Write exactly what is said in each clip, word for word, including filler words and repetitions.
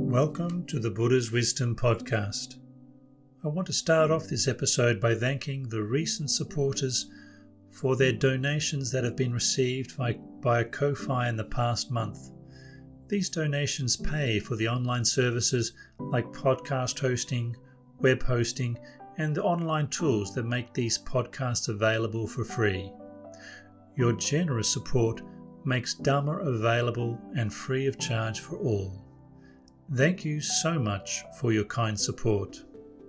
Welcome to the Buddha's Wisdom Podcast. I want to start off this episode by thanking the recent supporters for their donations that have been received by, by Ko-Fi in the past month. These donations pay for the online services like podcast hosting, web hosting, and the online tools that make these podcasts available for free. Your generous support makes Dhamma available and free of charge for all. Thank you so much for your kind support.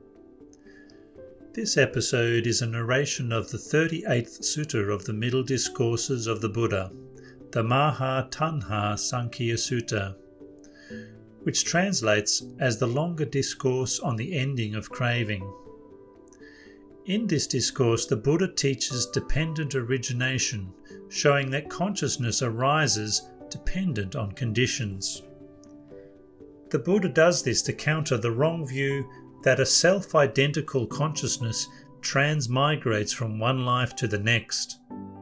This episode is a narration of the thirty-eighth Sutta of the Middle Discourses of the Buddha, the Maha Tanha Sankhya Sutta, which translates as the longer discourse on the ending of craving. In this discourse, the Buddha teaches dependent origination, showing that consciousness arises dependent on conditions. The Buddha does this to counter the wrong view that a self-identical consciousness transmigrates from one life to the next.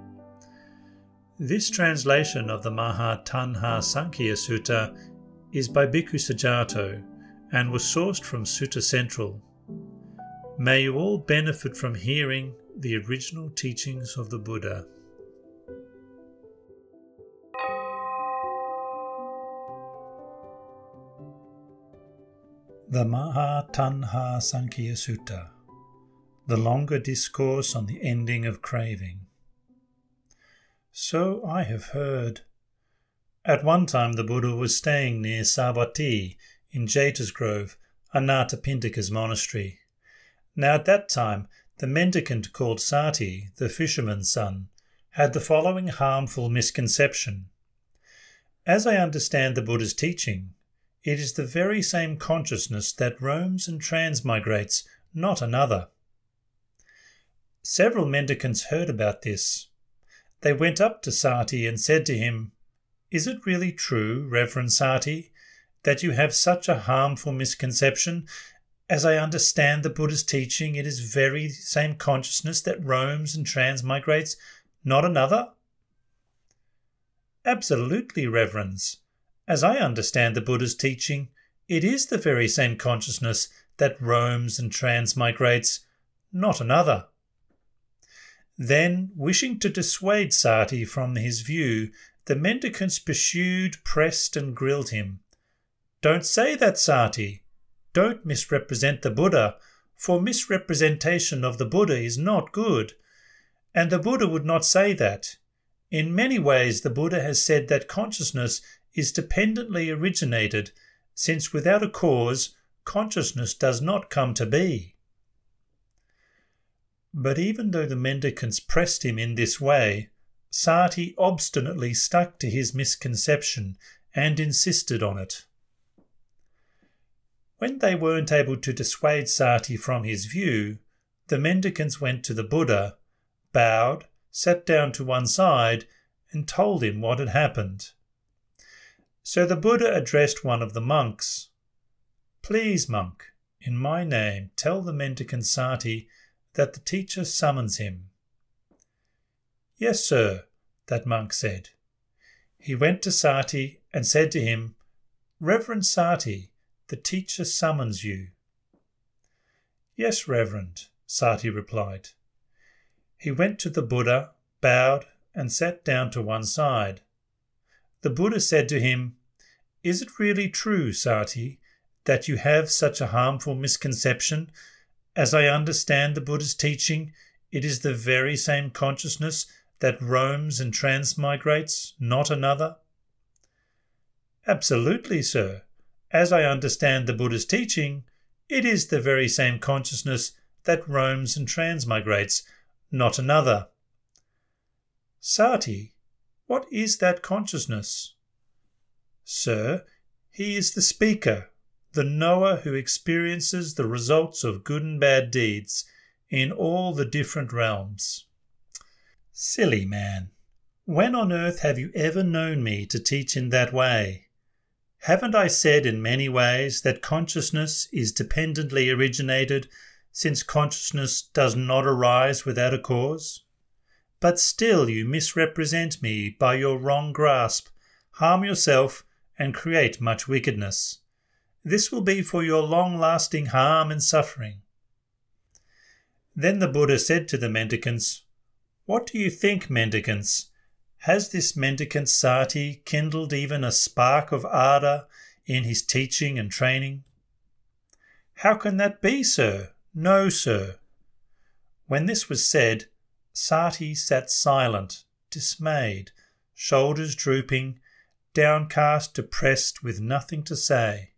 This translation of the Maha Tanha Sankhya Sutta is by Bhikkhu Sujato and was sourced from Sutta Central. May you all benefit from hearing the original teachings of the Buddha. The Maha Tanha Sankhya Sutta, the longer discourse on the ending of craving. So I have heard. At one time the Buddha was staying near Savatthi in Jeta's Grove, Anathapindika's monastery. Now at that time the mendicant called Sati, the fisherman's son, had the following harmful misconception. As I understand the Buddha's teaching, it is the very same consciousness that roams and transmigrates, not another. Several mendicants heard about this. They went up to Sati and said to him, "Is it really true, Reverend Sati, that you have such a harmful misconception? As I understand the Buddha's teaching, it is very same consciousness that roams and transmigrates, not another?" "Absolutely, Reverends. As I understand the Buddha's teaching, it is the very same consciousness that roams and transmigrates, not another." Then, wishing to dissuade Sati from his view, the mendicants pursued, pressed, and grilled him. "Don't say that, Sati. Don't misrepresent the Buddha, for misrepresentation of the Buddha is not good. And the Buddha would not say that. In many ways, the Buddha has said that consciousness is dependently originated, since without a cause, consciousness does not come to be." But even though the mendicants pressed him in this way, Sati obstinately stuck to his misconception and insisted on it. When they weren't able to dissuade Sati from his view, the mendicants went to the Buddha, bowed, sat down to one side, and told him what had happened. So the Buddha addressed one of the monks. "Please, monk, in my name tell the mendicant Sati that the teacher summons him." "Yes, sir," that monk said. He went to Sati and said to him, "Reverend Sati, the teacher summons you." "Yes, Reverend," Sati replied. He went to the Buddha, bowed, and sat down to one side. The Buddha said to him, "Is it really true, Sati, that you have such a harmful misconception? As I understand the Buddha's teaching, it is the very same consciousness that roams and transmigrates, not another?" "Absolutely, sir. As I understand the Buddha's teaching, it is the very same consciousness that roams and transmigrates, not another." "Sati, what is that consciousness?" "Sir, he is the speaker, the knower who experiences the results of good and bad deeds in all the different realms." "Silly man, when on earth have you ever known me to teach in that way? Haven't I said in many ways that consciousness is dependently originated, since consciousness does not arise without a cause? But still you misrepresent me by your wrong grasp, harm yourself, and create much wickedness. This will be for your long-lasting harm and suffering." Then the Buddha said to the mendicants, "What do you think, mendicants? Has this mendicant Sati kindled even a spark of ardour in his teaching and training?" "How can that be, sir? No, sir." When this was said, Sati sat silent, dismayed, shoulders drooping, downcast, depressed, with nothing to say.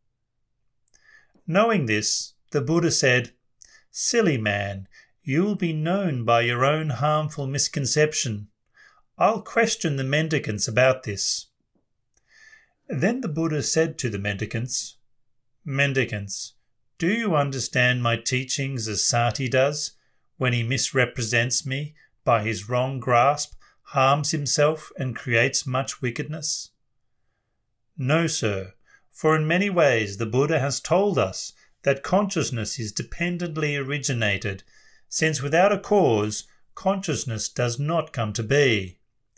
Knowing this, the Buddha said, "Silly man, you will be known by your own harmful misconception. I'll question the mendicants about this." Then the Buddha said to the mendicants, "Mendicants, do you understand my teachings as Sati does, when he misrepresents me by his wrong grasp, harms himself and creates much wickedness?" "No, sir, for in many ways the Buddha has told us that consciousness is dependently originated, since without a cause, consciousness does not come to be."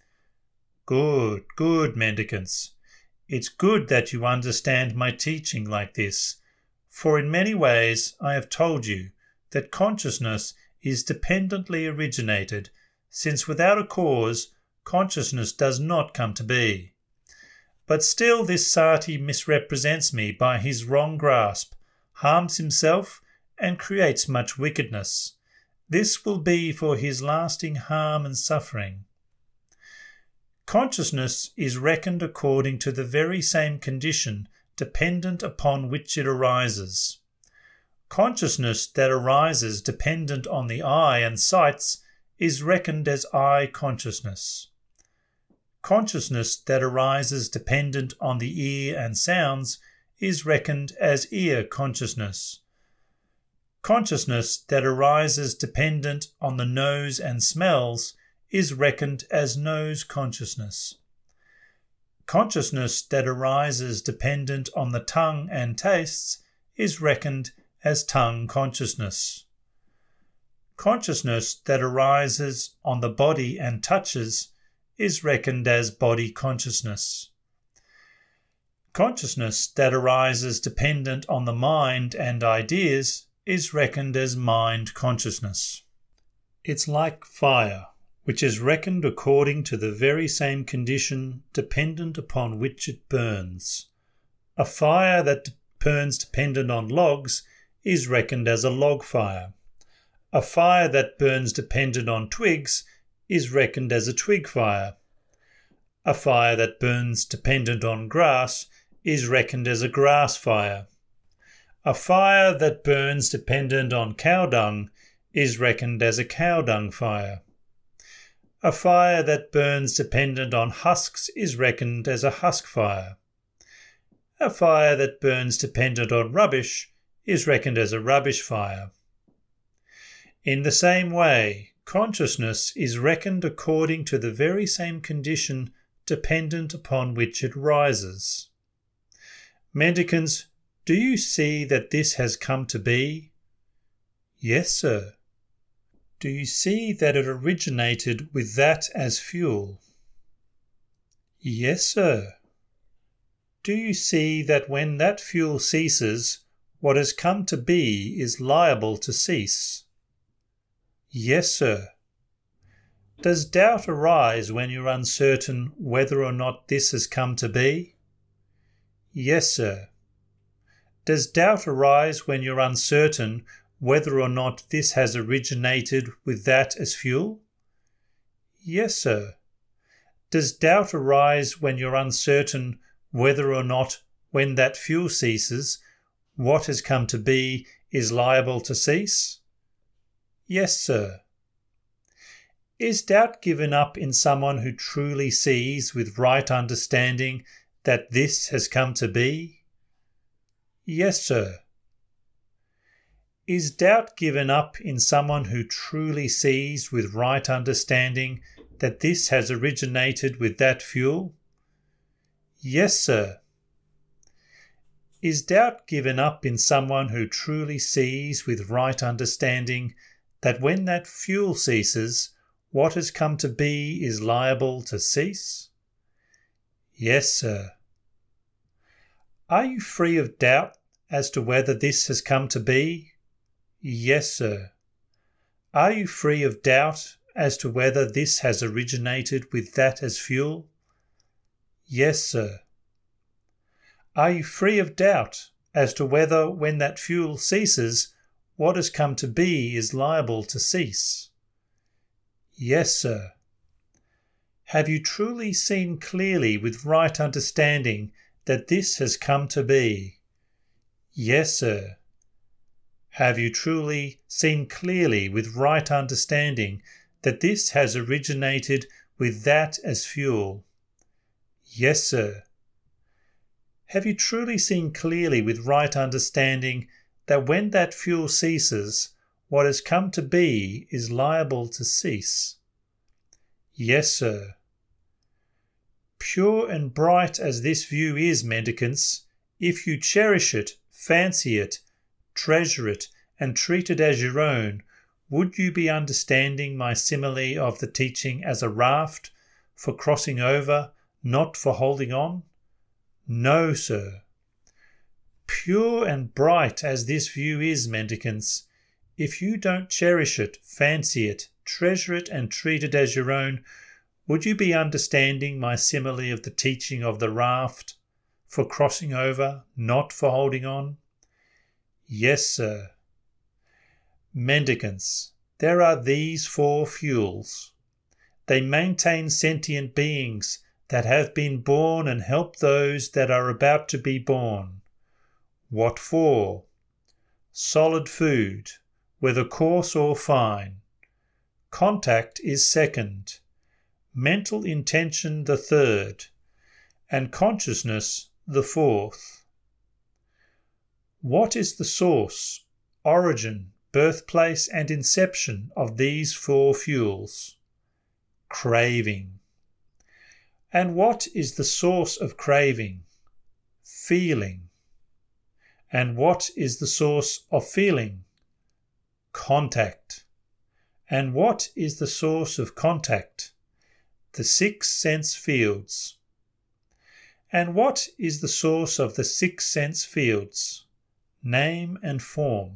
"Good, good, mendicants. It's good that you understand my teaching like this, for in many ways I have told you that consciousness is dependently originated, since without a cause, consciousness does not come to be. But still this Sati misrepresents me by his wrong grasp, harms himself, and creates much wickedness. This will be for his lasting harm and suffering." Consciousness is reckoned according to the very same condition dependent upon which it arises. Consciousness that arises dependent on the eye and sights is reckoned as eye consciousness. Consciousness that arises dependent on the ear and sounds is reckoned as ear consciousness. Consciousness that arises dependent on the nose and smells is reckoned as nose consciousness. Consciousness that arises dependent on the tongue and tastes is reckoned as tongue consciousness. Consciousness that arises on the body and touches is reckoned as body consciousness. Consciousness that arises dependent on the mind and ideas is reckoned as mind consciousness. It's like fire, which is reckoned according to the very same condition dependent upon which it burns. A fire that burns dependent on logs is reckoned as a log fire. A fire that burns dependent on twigs is reckoned as a twig fire. A fire that burns dependent on grass is reckoned as a grass fire. A fire that burns dependent on cow dung is reckoned as a cow dung fire. A fire that burns dependent on husks is reckoned as a husk fire. A fire that burns dependent on rubbish is reckoned as a rubbish fire. In the same way, consciousness is reckoned according to the very same condition dependent upon which it rises. Mendicants, do you see that this has come to be? Yes, sir. Do you see that it originated with that as fuel? Yes, sir. Do you see that when that fuel ceases, what has come to be is liable to cease? Yes, sir. Does doubt arise when you're uncertain whether or not this has come to be? Yes, sir. Does doubt arise when you're uncertain whether or not this has originated with that as fuel? Yes, sir. Does doubt arise when you're uncertain whether or not, when that fuel ceases, what has come to be is liable to cease? Yes, sir. Is doubt given up in someone who truly sees with right understanding that this has come to be? Yes, sir. Is doubt given up in someone who truly sees with right understanding that this has originated with that fuel? Yes, sir. Is doubt given up in someone who truly sees with right understanding that when that fuel ceases, what has come to be is liable to cease? Yes, sir. Are you free of doubt as to whether this has come to be? Yes, sir. Are you free of doubt as to whether this has originated with that as fuel? Yes, sir. Are you free of doubt as to whether, when that fuel ceases, what has come to be is liable to cease? Yes, sir. Have you truly seen clearly with right understanding that this has come to be? Yes, sir. Have you truly seen clearly with right understanding that this has originated with that as fuel? Yes, sir. Have you truly seen clearly with right understanding that when that fuel ceases, what has come to be is liable to cease? Yes, sir. Pure and bright as this view is, mendicants, if you cherish it, fancy it, treasure it, and treat it as your own, would you be understanding my simile of the teaching as a raft for crossing over, not for holding on? No, sir. Pure and bright as this view is, mendicants, if you don't cherish it, fancy it, treasure it, and treat it as your own, would you be understanding my simile of the teaching of the raft for crossing over, not for holding on? Yes, sir. Mendicants, there are these four fuels. They maintain sentient beings that have been born and help those that are about to be born. What for? Solid food, whether coarse or fine. Contact is second. Mental intention the third. And consciousness the fourth. What is the source, origin, birthplace and inception of these four fuels? Craving. And what is the source of craving? Feeling. And what is the source of feeling? Contact. And what is the source of contact? The six sense fields. And what is the source of the six sense fields? Name and form.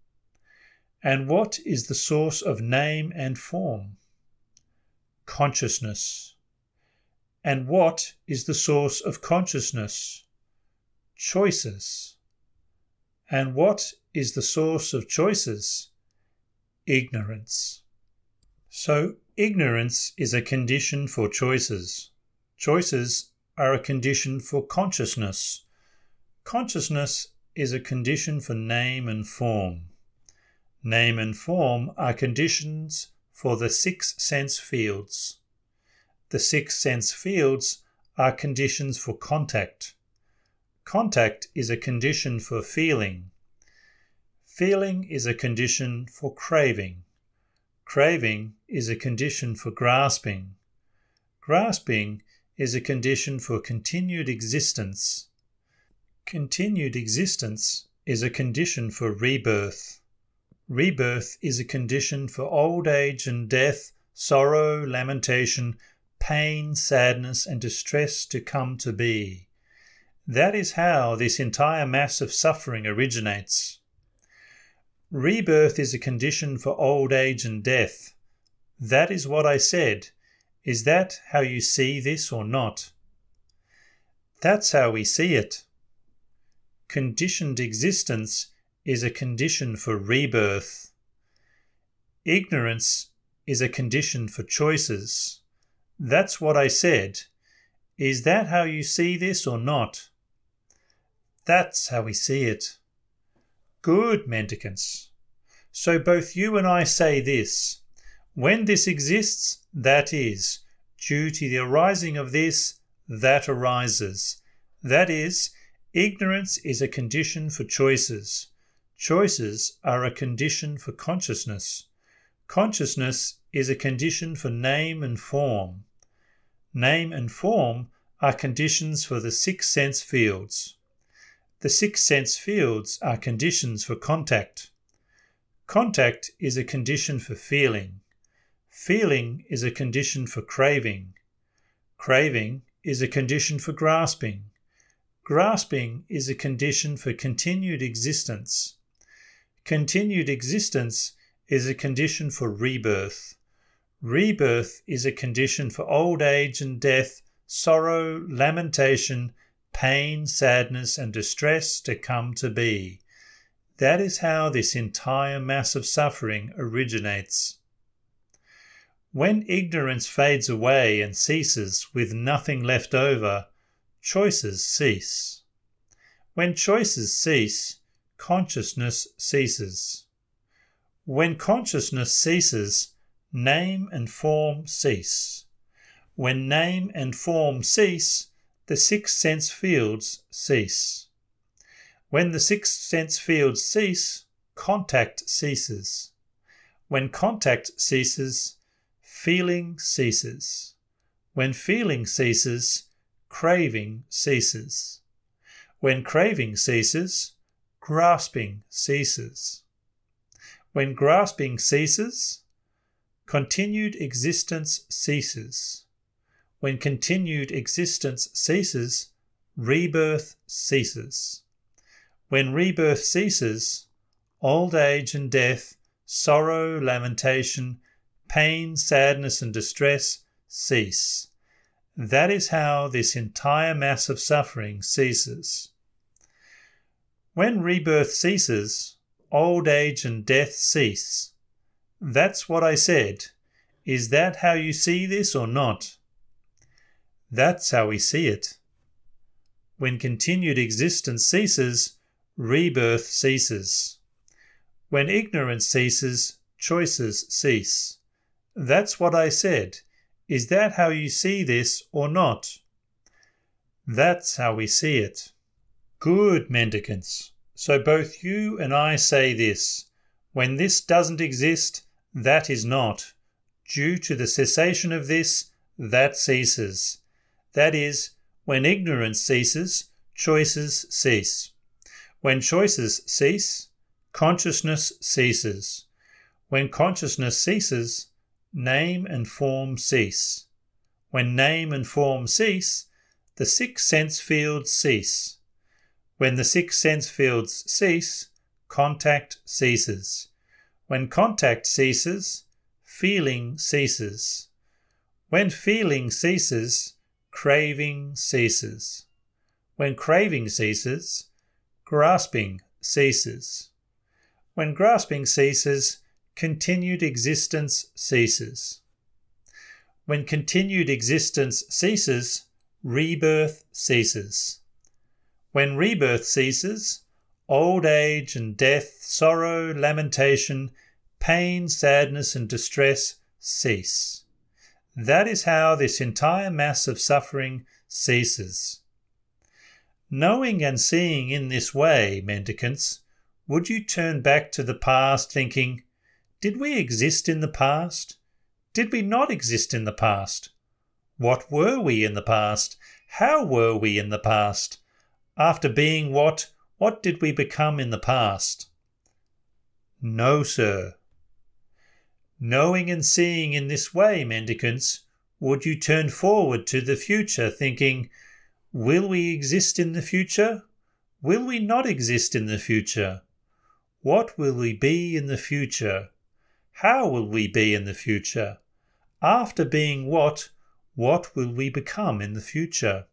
And what is the source of name and form? Consciousness. And what is the source of consciousness? Choices. And what is the source of choices? Ignorance. So, ignorance is a condition for choices. Choices are a condition for consciousness. Consciousness is a condition for name and form. Name and form are conditions for the six sense fields. The six sense fields are conditions for contact. Contact is a condition for feeling. Feeling is a condition for craving. Craving is a condition for grasping. Grasping is a condition for continued existence. Continued existence is a condition for rebirth. Rebirth is a condition for old age and death, sorrow, lamentation, pain, sadness, and distress to come to be. That is how this entire mass of suffering originates. Rebirth is a condition for old age and death. That is what I said. Is that how you see this or not? That's how we see it. Conditioned existence is a condition for rebirth. Ignorance is a condition for choices. That's what I said. Is that how you see this or not? That's how we see it. Good, mendicants. So both you and I say this. When this exists, that is. Due to the arising of this, that arises. That is, ignorance is a condition for choices. Choices are a condition for consciousness. Consciousness is a condition for name and form. Name and form are conditions for the six sense fields. The six sense fields are conditions for contact. Contact is a condition for feeling. Feeling is a condition for craving. Craving is a condition for grasping. Grasping is a condition for continued existence. Continued existence is a condition for rebirth. Rebirth is a condition for old age and death, sorrow, lamentation, pain, sadness, and distress to come to be. That is how this entire mass of suffering originates. When ignorance fades away and ceases with nothing left over, choices cease. When choices cease, consciousness ceases. When consciousness ceases, name and form cease. When name and form cease, the six sense fields cease. When the six sense fields cease, contact ceases. When contact ceases, feeling ceases. When feeling ceases, craving ceases. When craving ceases, grasping ceases. When grasping ceases, continued existence ceases. When continued existence ceases, rebirth ceases. When rebirth ceases, old age and death, sorrow, lamentation, pain, sadness, and distress cease. That is how this entire mass of suffering ceases. When rebirth ceases, old age and death cease. That's what I said. Is that how you see this or not? That's how we see it. When continued existence ceases, rebirth ceases. When ignorance ceases, choices cease. That's what I said. Is that how you see this or not? That's how we see it. Good, mendicants. So both you and I say this. When this doesn't exist, that is not. Due to the cessation of this, that ceases. That is, when ignorance ceases, choices cease. When choices cease, consciousness ceases. When consciousness ceases, name and form cease. When name and form cease, the six sense fields cease. When the six sense fields cease, contact ceases. When contact ceases, feeling ceases. When feeling ceases, craving ceases. When craving ceases, grasping ceases. When grasping ceases, continued existence ceases. When continued existence ceases, rebirth ceases. When rebirth ceases, old age and death, sorrow, lamentation, pain, sadness, and distress cease. That is how this entire mass of suffering ceases. Knowing and seeing in this way, mendicants, would you turn back to the past thinking, did we exist in the past? Did we not exist in the past? What were we in the past? How were we in the past? After being what, what did we become in the past? No, sir. Knowing and seeing in this way, mendicants, would you turn forward to the future thinking, will we exist in the future? Will we not exist in the future? What will we be in the future? How will we be in the future? After being what, what will we become in the future?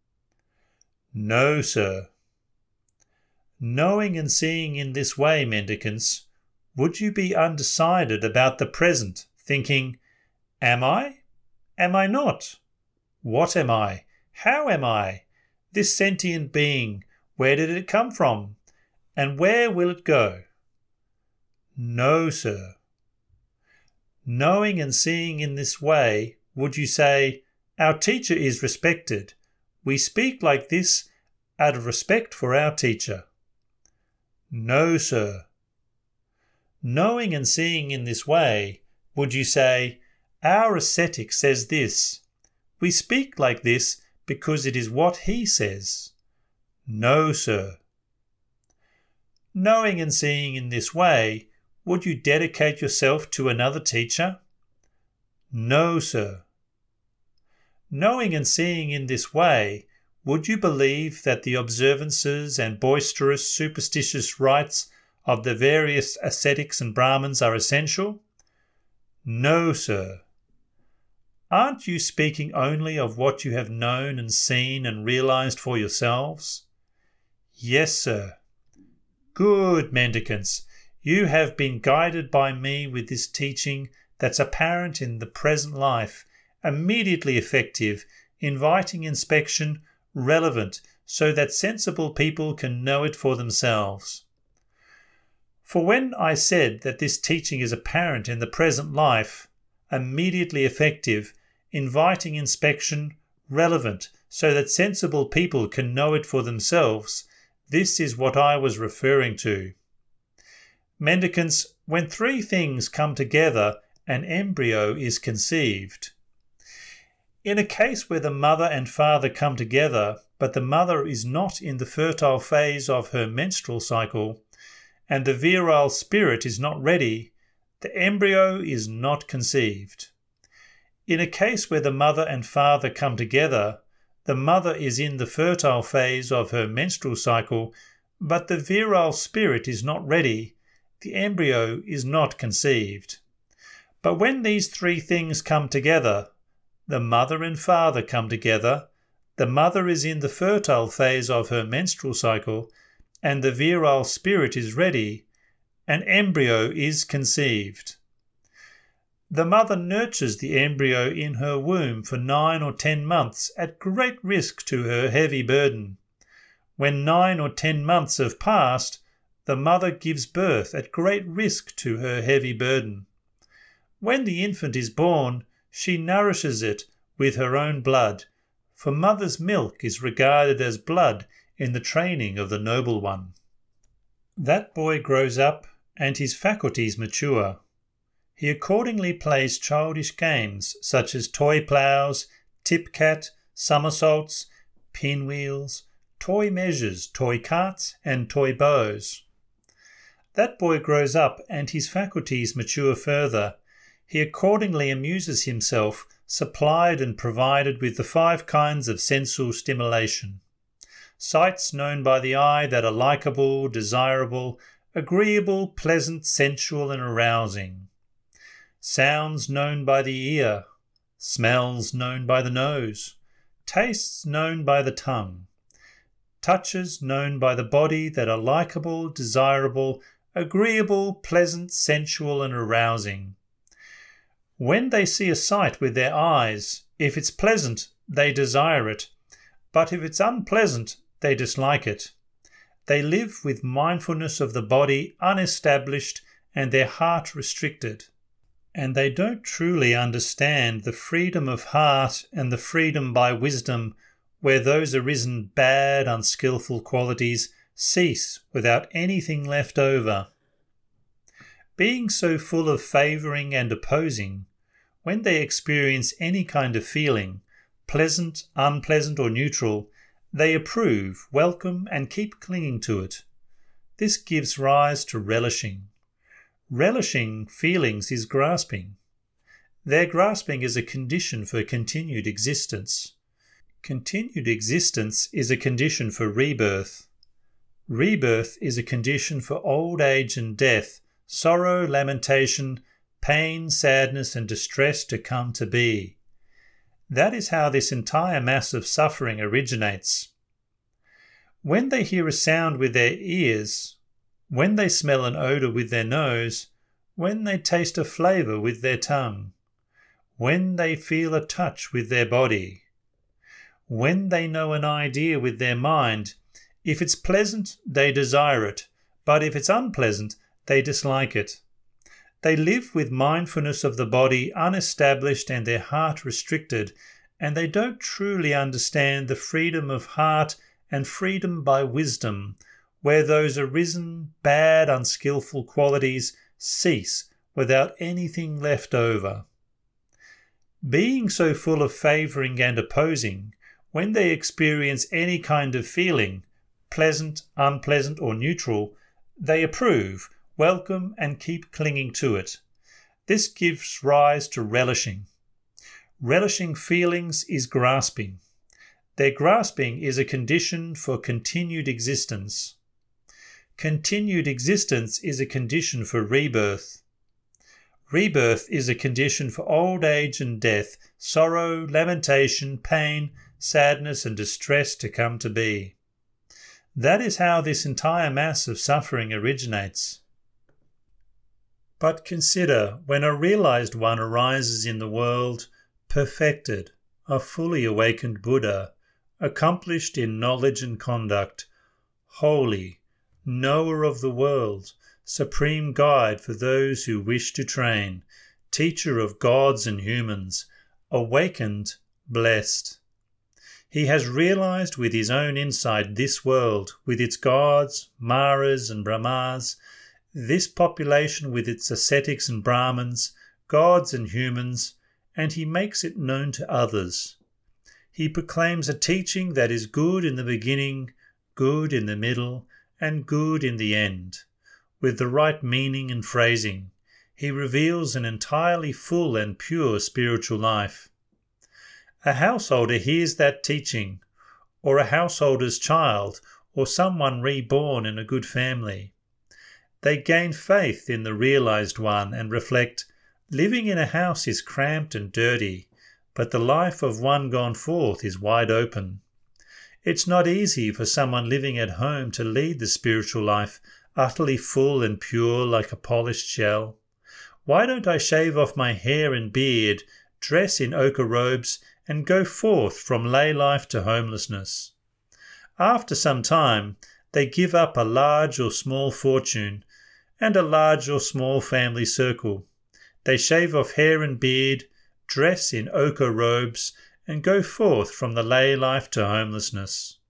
No, sir. Knowing and seeing in this way, mendicants, would you be undecided about the present, thinking, am I? Am I not? What am I? How am I? This sentient being, where did it come from? And where will it go? No, sir. Knowing and seeing in this way, would you say, our teacher is respected. We speak like this out of respect for our teacher. No, sir. Knowing and seeing in this way, would you say, our ascetic says this. We speak like this because it is what he says. No, sir. Knowing and seeing in this way, would you dedicate yourself to another teacher? No, sir. Knowing and seeing in this way, would you believe that the observances and boisterous superstitious rites of the various ascetics and Brahmins are essential? No, sir. Aren't you speaking only of what you have known and seen and realized for yourselves? Yes, sir. Good, mendicants. You have been guided by me with this teaching that's apparent in the present life, immediately effective, inviting inspection, relevant, so that sensible people can know it for themselves. For when I said that this teaching is apparent in the present life, immediately effective, inviting inspection, relevant, so that sensible people can know it for themselves, this is what I was referring to. Mendicants, when three things come together, an embryo is conceived. In a case where the mother and father come together, but the mother is not in the fertile phase of her menstrual cycle, and the virile spirit is not ready, the embryo is not conceived. In a case where the mother and father come together, the mother is in the fertile phase of her menstrual cycle, but the virile spirit is not ready, the embryo is not conceived. But when these three things come together, the mother and father come together, the mother is in the fertile phase of her menstrual cycle, and the virile spirit is ready, an embryo is conceived. The mother nurtures the embryo in her womb for nine or ten months at great risk to her heavy burden. When nine or ten months have passed, the mother gives birth at great risk to her heavy burden. When the infant is born, she nourishes it with her own blood, for mother's milk is regarded as blood in the training of the noble one. That boy grows up, and his faculties mature. He accordingly plays childish games such as toy ploughs, tip-cat, somersaults, pinwheels, toy measures, toy carts, and toy bows. That boy grows up, and his faculties mature further. He accordingly amuses himself, supplied and provided with the five kinds of sensual stimulation. Sights known by the eye that are likeable, desirable, agreeable, pleasant, sensual, and arousing. Sounds known by the ear, smells known by the nose, tastes known by the tongue, touches known by the body that are likeable, desirable, agreeable, pleasant, sensual, and arousing. When they see a sight with their eyes, if it's pleasant, they desire it, but if it's unpleasant, they dislike it. They live with mindfulness of the body unestablished and their heart restricted. And they don't truly understand the freedom of heart and the freedom by wisdom, where those arisen bad, unskilful qualities cease without anything left over. Being so full of favouring and opposing, when they experience any kind of feeling, pleasant, unpleasant, or neutral, they approve, welcome, and keep clinging to it. This gives rise to relishing. Relishing feelings is grasping. Their grasping is a condition for continued existence. Continued existence is a condition for rebirth. Rebirth is a condition for old age and death, sorrow, lamentation, pain, sadness, and distress to come to be. That is how this entire mass of suffering originates. When they hear a sound with their ears, when they smell an odour with their nose, when they taste a flavour with their tongue, when they feel a touch with their body, when they know an idea with their mind, if it's pleasant, they desire it, but if it's unpleasant, they dislike it. They live with mindfulness of the body unestablished and their heart restricted, and they don't truly understand the freedom of heart and freedom by wisdom, where those arisen bad, unskilful qualities cease without anything left over. Being so full of favouring and opposing, when they experience any kind of feeling, pleasant, unpleasant, or neutral, they approve, welcome, and keep clinging to it. This gives rise to relishing. Relishing feelings is grasping. Their grasping is a condition for continued existence. Continued existence is a condition for rebirth. Rebirth is a condition for old age and death, sorrow, lamentation, pain, sadness, and distress to come to be. That is how this entire mass of suffering originates. But consider, when a realized one arises in the world, perfected, a fully awakened Buddha, accomplished in knowledge and conduct, holy, knower of the world, supreme guide for those who wish to train, teacher of gods and humans, awakened, blessed. He has realized with his own insight this world, with its gods, Maras and Brahmas, this population with its ascetics and Brahmins, gods and humans, and he makes it known to others. He proclaims a teaching that is good in the beginning, good in the middle, and good in the end. With the right meaning and phrasing, he reveals an entirely full and pure spiritual life. A householder hears that teaching, or a householder's child, or someone reborn in a good family. They gain faith in the realized one and reflect, living in a house is cramped and dirty, but the life of one gone forth is wide open. It's not easy for someone living at home to lead the spiritual life, utterly full and pure like a polished shell. Why don't I shave off my hair and beard, dress in ochre robes, and go forth from lay life to homelessness? After some time, they give up a large or small fortune and a large or small family circle. They shave off hair and beard, dress in ochre robes, and go forth from the lay life to homelessness.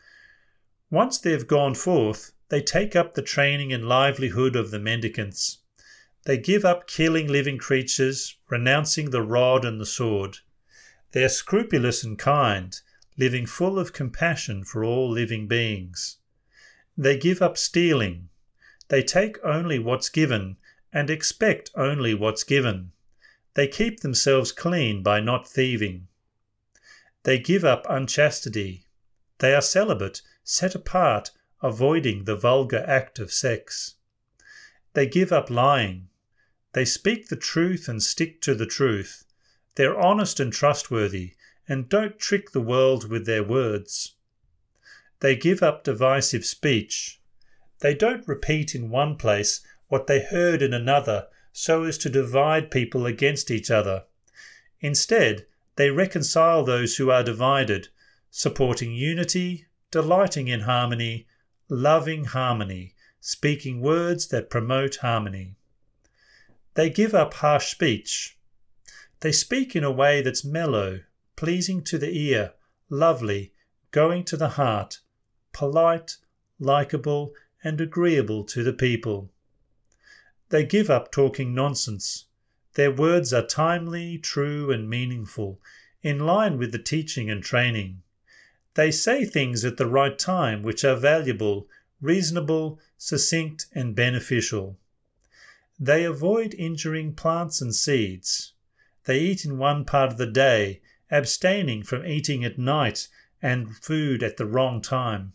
Once they have gone forth, they take up the training and livelihood of the mendicants. They give up killing living creatures, renouncing the rod and the sword. They are scrupulous and kind, living full of compassion for all living beings. They give up stealing. They take only what's given and expect only what's given. They keep themselves clean by not thieving. They give up unchastity. They are celibate, set apart, avoiding the vulgar act of sex. They give up lying. They speak the truth and stick to the truth. They're honest and trustworthy, and don't trick the world with their words. They give up divisive speech. They don't repeat in one place what they heard in another so as to divide people against each other. Instead, they reconcile those who are divided, supporting unity, delighting in harmony, loving harmony, speaking words that promote harmony. They give up harsh speech. They speak in a way that's mellow, pleasing to the ear, lovely, going to the heart, polite, likeable, and agreeable to the people. They give up talking nonsense. Their words are timely, true, and meaningful, in line with the teaching and training. They say things at the right time which are valuable, reasonable, succinct, and beneficial. They avoid injuring plants and seeds. They eat in one part of the day, abstaining from eating at night and food at the wrong time.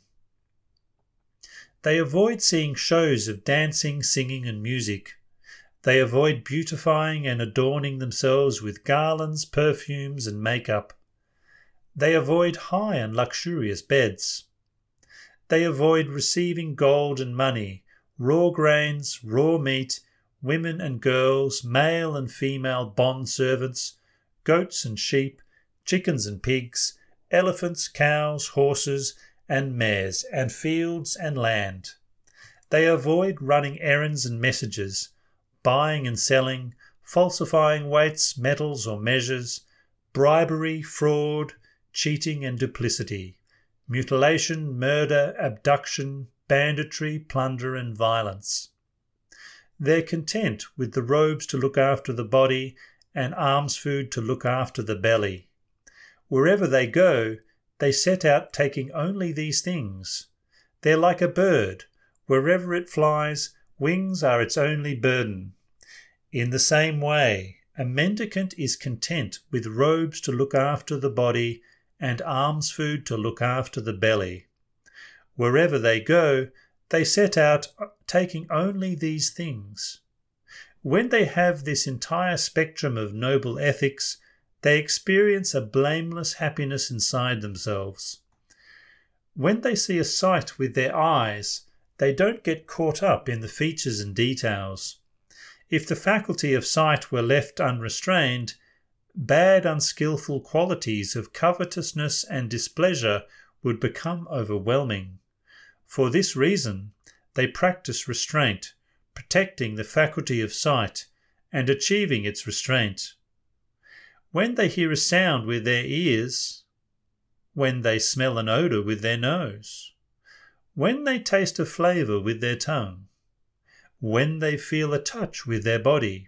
They avoid seeing shows of dancing, singing, and music. They avoid beautifying and adorning themselves with garlands, perfumes, and makeup. They avoid high and luxurious beds. They avoid receiving gold and money, raw grains, raw meat, women and girls, male and female bond servants, goats and sheep, chickens and pigs, elephants, cows, horses, and mares, and fields and land. They avoid running errands and messages, buying and selling, falsifying weights, metals, or measures, bribery, fraud, cheating and duplicity, mutilation, murder, abduction, banditry, plunder, and violence. They're content with the robes to look after the body and alms food to look after the belly. Wherever they go, they set out taking only these things. They're like a bird. Wherever it flies, wings are its only burden. In the same way, a mendicant is content with robes to look after the body and alms food to look after the belly. Wherever they go, they set out taking only these things. When they have this entire spectrum of noble ethics, they experience a blameless happiness inside themselves. When they see a sight with their eyes, they don't get caught up in the features and details. If the faculty of sight were left unrestrained, bad, unskilful qualities of covetousness and displeasure would become overwhelming. For this reason, they practice restraint, protecting the faculty of sight and achieving its restraint. When they hear a sound with their ears, when they smell an odour with their nose, when they taste a flavour with their tongue, when they feel a touch with their body,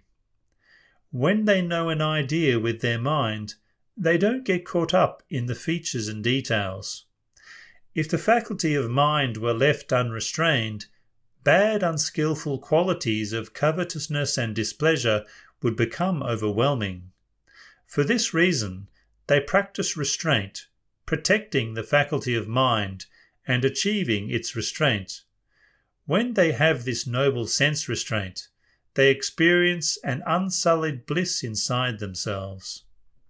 when they know an idea with their mind, they don't get caught up in the features and details. If the faculty of mind were left unrestrained, bad, unskilful qualities of covetousness and displeasure would become overwhelming. For this reason, they practice restraint, protecting the faculty of mind and achieving its restraint. When they have this noble sense restraint, they experience an unsullied bliss inside themselves.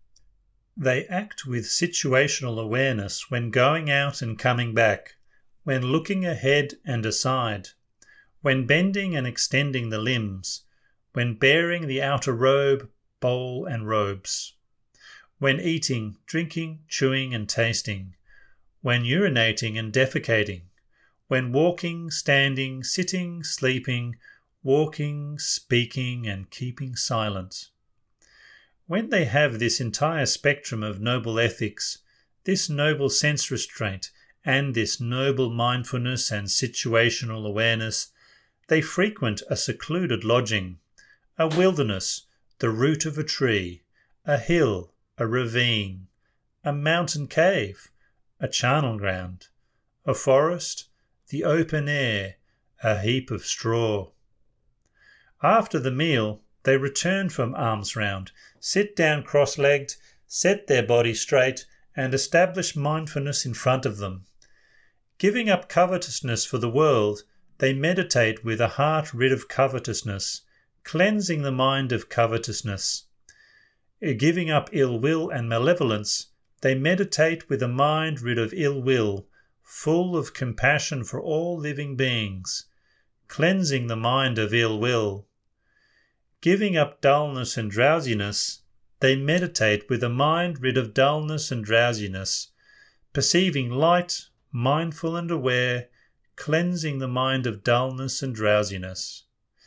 They act with situational awareness when going out and coming back, when looking ahead and aside, when bending and extending the limbs, when bearing the outer robe, bowl and robes, when eating, drinking, chewing and tasting, when urinating and defecating, when walking, standing, sitting, sleeping, walking, speaking and keeping silent. When they have this entire spectrum of noble ethics, this noble sense restraint and this noble mindfulness and situational awareness, they frequent a secluded lodging, a wilderness, the root of a tree, a hill, a ravine, a mountain cave, a charnel ground, a forest, the open air, a heap of straw. After the meal, they return from alms round, sit down cross-legged, set their body straight, and establish mindfulness in front of them. Giving up covetousness for the world, they meditate with a heart rid of covetousness, cleansing the mind of covetousness. Giving up ill will and malevolence, they meditate with a mind rid of ill will, full of compassion for all living beings, cleansing the mind of ill will. Giving up dullness and drowsiness, they meditate with a mind rid of dullness and drowsiness, perceiving light, mindful and aware, cleansing the mind of dullness and drowsiness.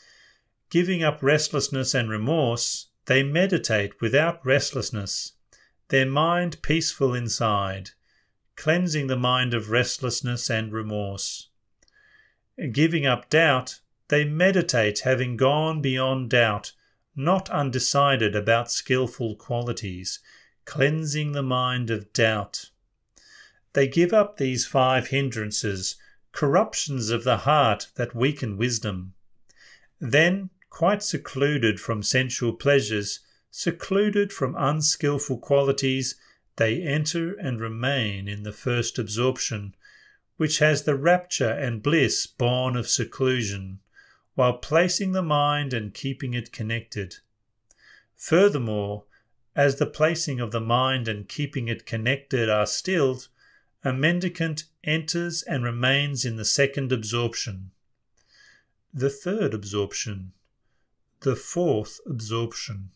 Giving up restlessness and remorse, they meditate without restlessness, their mind peaceful inside, cleansing the mind of restlessness and remorse. Giving up doubt, they meditate having gone beyond doubt, not undecided about skilful qualities, cleansing the mind of doubt. They give up these five hindrances, corruptions of the heart that weaken wisdom. Then, quite secluded from sensual pleasures, secluded from unskilful qualities, they enter and remain in the first absorption, which has the rapture and bliss born of seclusion, while placing the mind and keeping it connected. Furthermore, as the placing of the mind and keeping it connected are stilled, a mendicant enters and remains in the second absorption, the third absorption, the fourth absorption.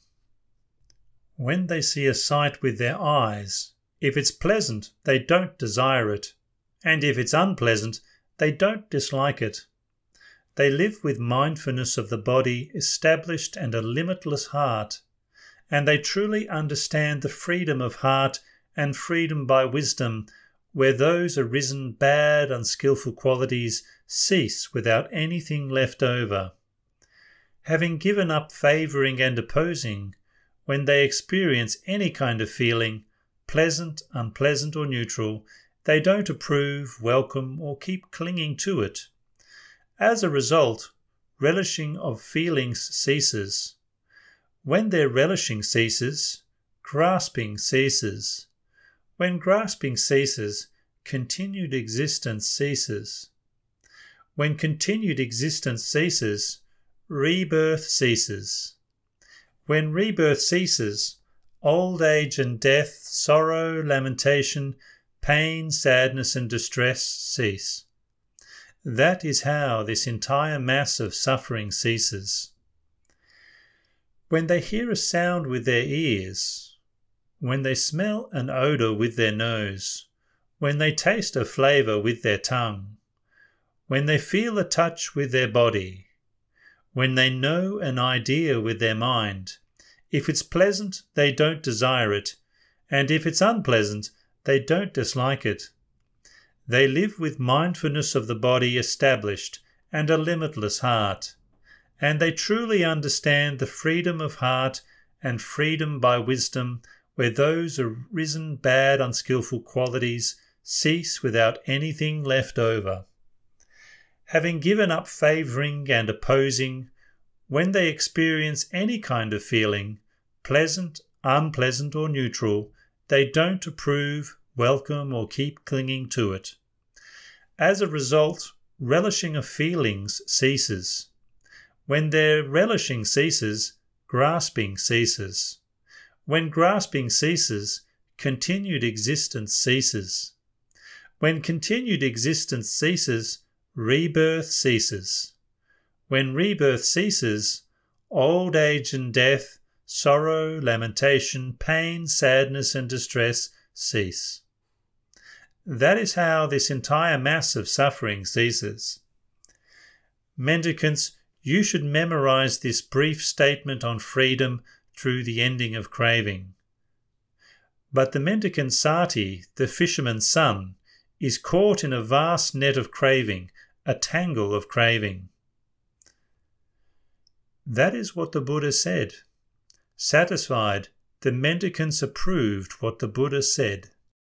When they see a sight with their eyes, if it's pleasant, they don't desire it, and if it's unpleasant, they don't dislike it. They live with mindfulness of the body established and a limitless heart, and they truly understand the freedom of heart and freedom by wisdom, where those arisen bad, unskilful qualities cease without anything left over. Having given up favouring and opposing, when they experience any kind of feeling, pleasant, unpleasant or neutral, they don't approve, welcome or keep clinging to it. As a result, relishing of feelings ceases. When their relishing ceases, grasping ceases. When grasping ceases, continued existence ceases. When continued existence ceases, rebirth ceases. When rebirth ceases, old age and death, sorrow, lamentation, pain, sadness and distress cease. That is how this entire mass of suffering ceases. When they hear a sound with their ears, when they smell an odour with their nose, when they taste a flavour with their tongue, when they feel a touch with their body, when they know an idea with their mind, if it's pleasant, they don't desire it, and if it's unpleasant, they don't dislike it. They live with mindfulness of the body established and a limitless heart, and they truly understand the freedom of heart and freedom by wisdom, where those arisen bad unskillful qualities cease without anything left over. Having given up favouring and opposing, when they experience any kind of feeling, pleasant, unpleasant or neutral, they don't approve, welcome or keep clinging to it. As a result, relishing of feelings ceases. When their relishing ceases, grasping ceases. When grasping ceases, continued existence ceases. When continued existence ceases, rebirth ceases. When rebirth ceases, old age and death, sorrow, lamentation, pain, sadness and distress cease. That is how this entire mass of suffering ceases. Mendicants, you should memorize this brief statement on freedom through the ending of craving. But the mendicant Sati, the fisherman's son, is caught in a vast net of craving, a tangle of craving. That is what the Buddha said. Satisfied, the mendicants approved what the Buddha said.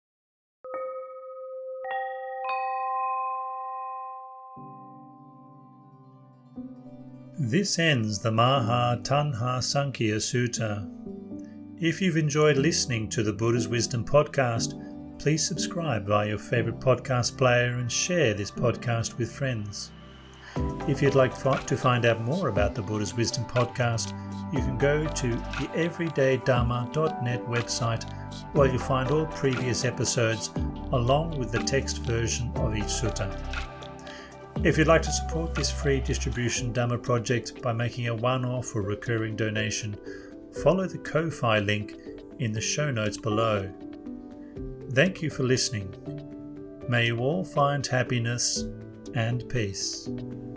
This ends the Maha Tanha Sankhya Sutta. If you've enjoyed listening to the Buddha's Wisdom podcast, please subscribe via your favourite podcast player and share this podcast with friends. If you'd like to find out more about the Buddha's Wisdom podcast, you can go to the everyday dharma dot net website, where you'll find all previous episodes along with the text version of each sutta. If you'd like to support this free distribution Dhamma project by making a one-off or recurring donation, follow the Ko-Fi link in the show notes below. Thank you for listening. May you all find happiness and peace.